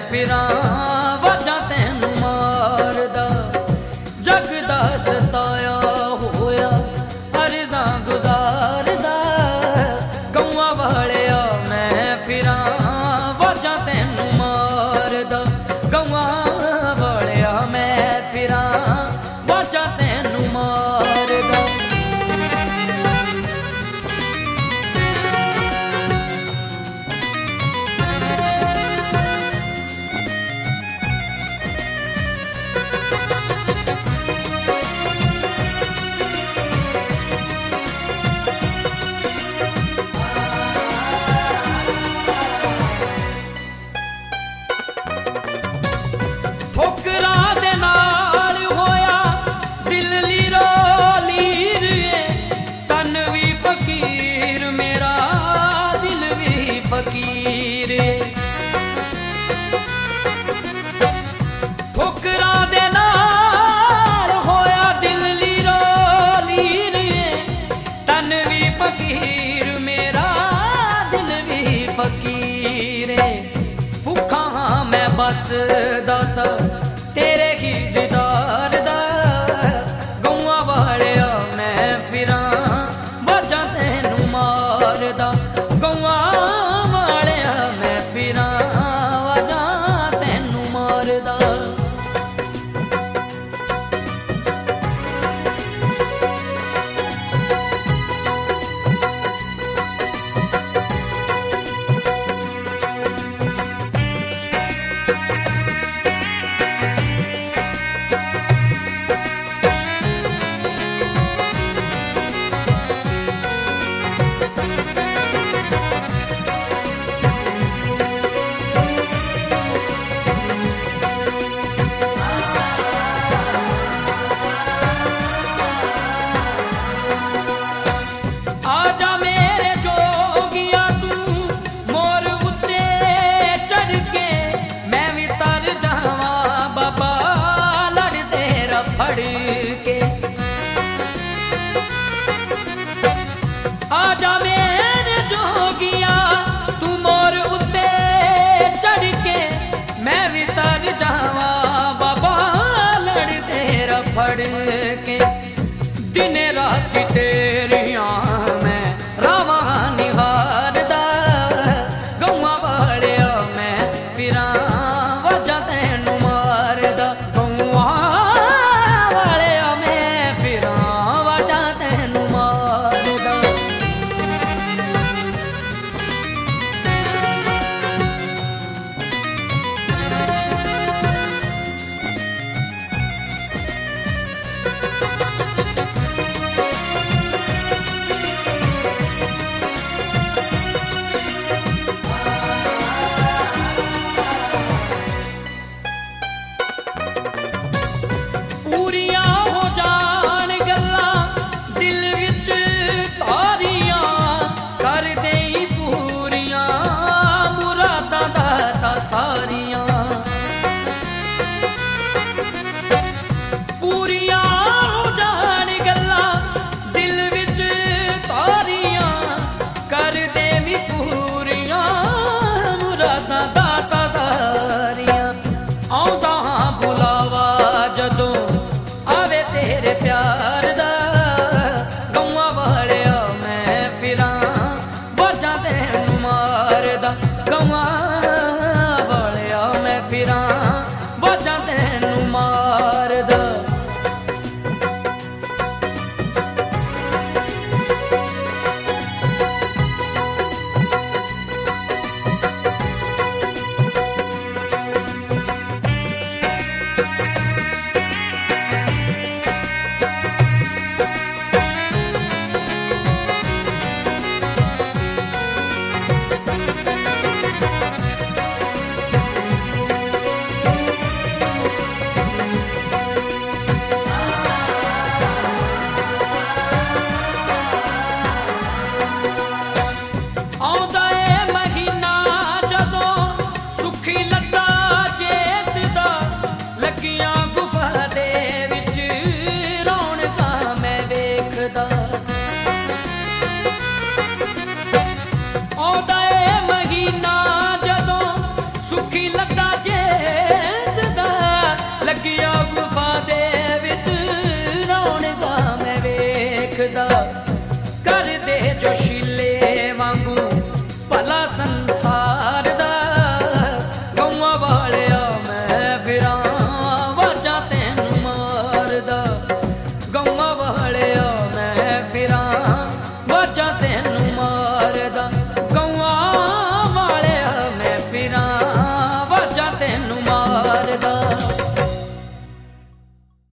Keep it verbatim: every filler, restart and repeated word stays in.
फिरां वाजा तैनू मारदा। जग दा सताया होया अर्ज़ां गुजारदा, गौआं वालिया मैं फिरां वाजा तैनू मारदा। गौआं वालिया मैं फिरां वाजा तैनू मारदा। ठोकरां दे नाल होया दिल लीरो लीर, तन भी फकीर मेरा दिल भी फकीर। ठोकरां दे नाल होया दिल लीरो लीर, तन भी फकीर मेरा दिल भी फकीर। भुखा हाँ मैं बस दाता तेरे ही दीदार दा, गौआं वालिया मैं फिरां वाजा तैनू मारदा। गौआं वालिया मैं फिरां वाजा तैनू मारदा। आजा मेरे जोगिया तू मोर उत्ते चढ़ के, मैं भी तर जावां बाबा लड़ तेरा फड़ के। आजा मेरे जोगिया तू मोर उत्ते चढ़ के, मैं भी तर जावां बाबा लड़ तेरा फड़ के। दिन रात तेरियां मैं रावां निहारदा, गौआं वालिया मैं फिरां वाजा तैनू मारदा। गौआं वालिया मैं फिरां वाजा तैनू मारदा। पूरियां हो जान गल्लां दिल विच तारियां, कर देई पूरियां मुरादां दाता सारियां। पूरियां हो जान गल्लां दिल विच तारियां, कर देवी पूरियां मुरादां दाता सारियां। औंदा हां बुलावा जदों आवे तेरे प्यार दा, गौआं वालिया मैं फिरां वाजा तैनू मारदा। गौआं वालिया मैं फिरां वाजा तैनू मारदा। औंदा ए महीना जदों सुखी लगदा जे वालिया